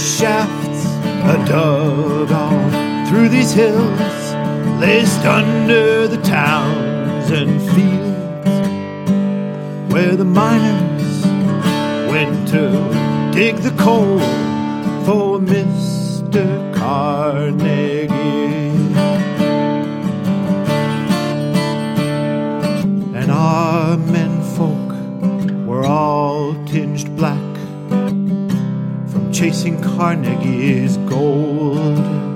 shafts are dug all through these hills, laced under the towns and fields, where the miners went to dig the coal for Mr. Carnegie. And our menfolk were all tinged black from chasing Carnegie's gold.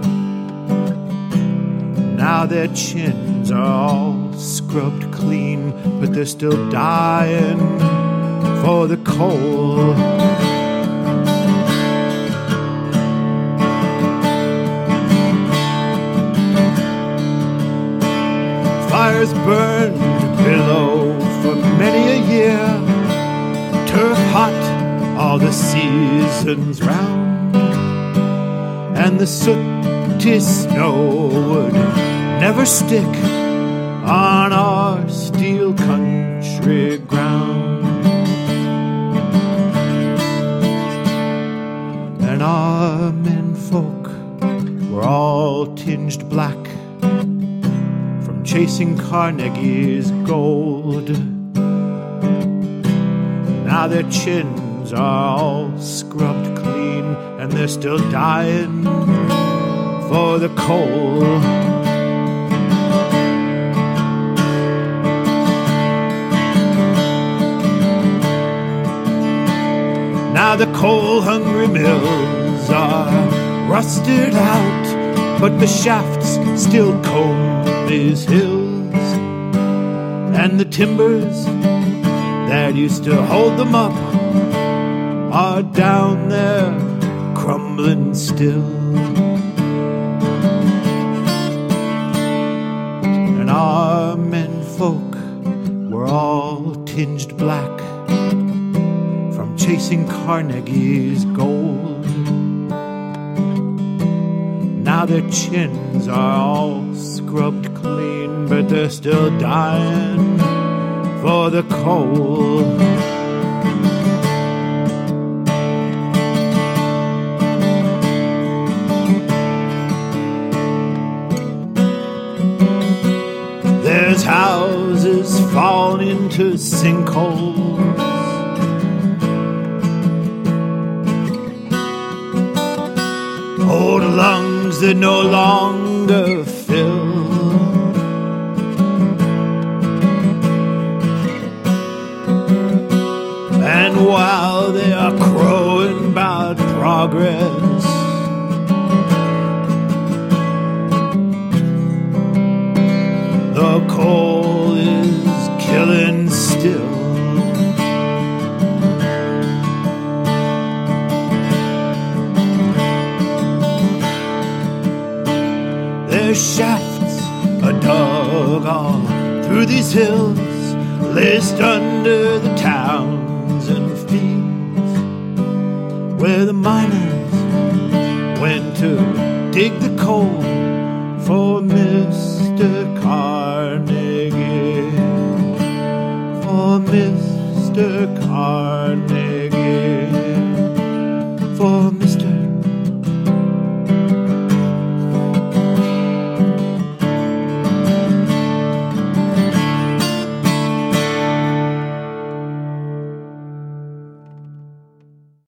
Now their chins are all scrubbed clean, but they're still dying for the coal. Fires burned below for many a year, turf hot all the seasons round, and the sooty snow would never stick on our steel country ground. And our menfolk were all tinged black from chasing Carnegie's gold. Now their chins are all scrubbed clean, and they're still dying for the coal. Now the coal-hungry mills are rusted out, but the shafts still comb these hills, and the timbers that used to hold them up are down there crumbling still. And our menfolk were all tinged black from chasing Carnegie's gold. Now their chins are all scrubbed clean, but they're still dying for the coal. There's houses falling into sinkholes, old lungs that no longer fill, and while they are crowing about progress, the coal is killing still. Their shafts are dug all through these hills, laced under the towns and fields, where the miners went to dig the coal for Mr. Carnegie, for Mr. Carnegie.